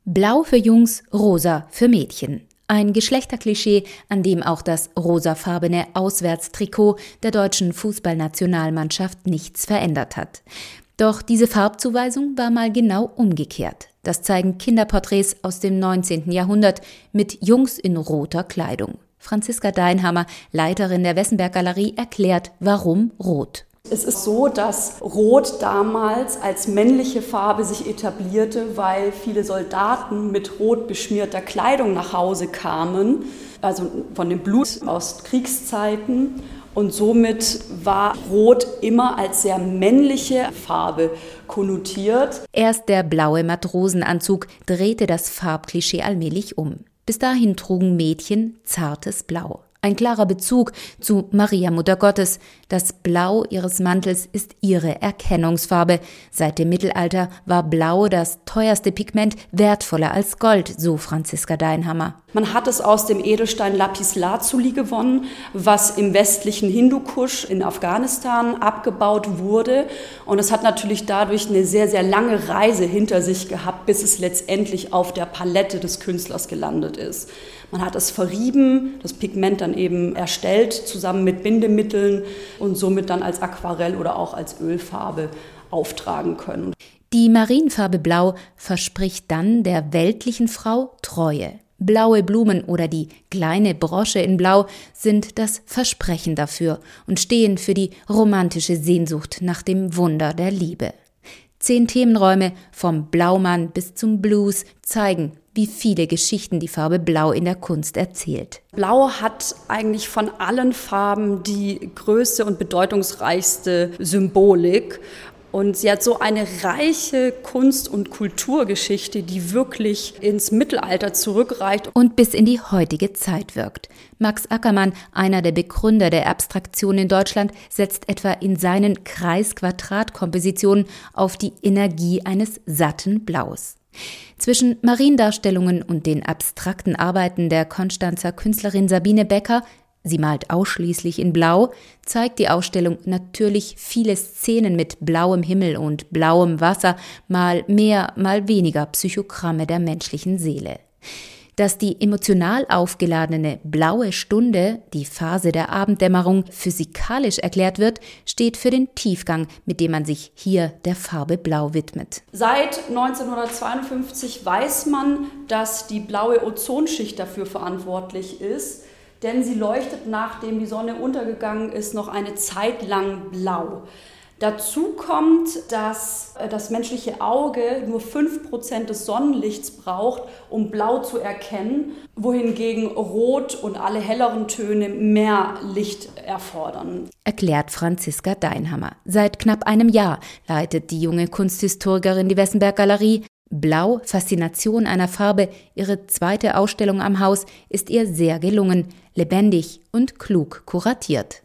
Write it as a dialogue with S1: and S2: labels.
S1: Blau für Jungs, rosa für Mädchen. Ein Geschlechterklischee, an dem auch das rosafarbene Auswärtstrikot der deutschen Fußballnationalmannschaft nichts verändert hat. Doch diese Farbzuweisung war mal genau umgekehrt. Das zeigen Kinderporträts aus dem 19. Jahrhundert mit Jungs in roter Kleidung. Franziska Deinhammer, Leiterin der Wessenberg-Galerie, erklärt, warum rot.
S2: Es ist so, dass Rot damals als männliche Farbe sich etablierte, weil viele Soldaten mit rot beschmierter Kleidung nach Hause kamen, also von dem Blut aus Kriegszeiten. Und somit war Rot immer als sehr männliche Farbe konnotiert.
S1: Erst der blaue Matrosenanzug drehte das Farbklischee allmählich um. Bis dahin trugen Mädchen zartes Blau. Ein klarer Bezug zu Maria Mutter Gottes. Das Blau ihres Mantels ist ihre Erkennungsfarbe. Seit dem Mittelalter war Blau das teuerste Pigment, wertvoller als Gold, so Franziska Deinhammer.
S2: Man hat es aus dem Edelstein Lapislazuli gewonnen, was im westlichen Hindukusch in Afghanistan abgebaut wurde. Und es hat natürlich dadurch eine sehr, sehr lange Reise hinter sich gehabt, bis es letztendlich auf der Palette des Künstlers gelandet ist. Man hat es verrieben, das Pigment dann eben erstellt, zusammen mit Bindemitteln und somit dann als Aquarell oder auch als Ölfarbe auftragen können.
S1: Die Marienfarbe Blau verspricht dann der weltlichen Frau Treue. Blaue Blumen oder die kleine Brosche in Blau sind das Versprechen dafür und stehen für die romantische Sehnsucht nach dem Wunder der Liebe. 10 Themenräume, vom Blaumann bis zum Blues, zeigen, wie viele Geschichten die Farbe Blau in der Kunst erzählt.
S2: Blau hat eigentlich von allen Farben die größte und bedeutungsreichste Symbolik. Und sie hat so eine reiche Kunst- und Kulturgeschichte, die wirklich ins Mittelalter zurückreicht
S1: und bis in die heutige Zeit wirkt. Max Ackermann, einer der Begründer der Abstraktion in Deutschland, setzt etwa in seinen Kreis-Quadrat-Kompositionen auf die Energie eines satten Blaus. Zwischen Mariendarstellungen und den abstrakten Arbeiten der Konstanzer Künstlerin Sabine Becker, sie malt ausschließlich in Blau, zeigt die Ausstellung natürlich viele Szenen mit blauem Himmel und blauem Wasser, mal mehr, mal weniger Psychogramme der menschlichen Seele. Dass die emotional aufgeladene blaue Stunde, die Phase der Abenddämmerung, physikalisch erklärt wird, steht für den Tiefgang, mit dem man sich hier der Farbe Blau widmet.
S2: Seit 1952 weiß man, dass die blaue Ozonschicht dafür verantwortlich ist, denn sie leuchtet, nachdem die Sonne untergegangen ist, noch eine Zeit lang blau. Dazu kommt, dass das menschliche Auge nur 5% des Sonnenlichts braucht, um blau zu erkennen, wohingegen Rot und alle helleren Töne mehr Licht erfordern.
S1: Erklärt Franziska Deinhammer. Seit knapp einem Jahr leitet die junge Kunsthistorikerin die Wessenberg-Galerie. Blau, Faszination einer Farbe, ihre zweite Ausstellung am Haus, ist ihr sehr gelungen, lebendig und klug kuratiert.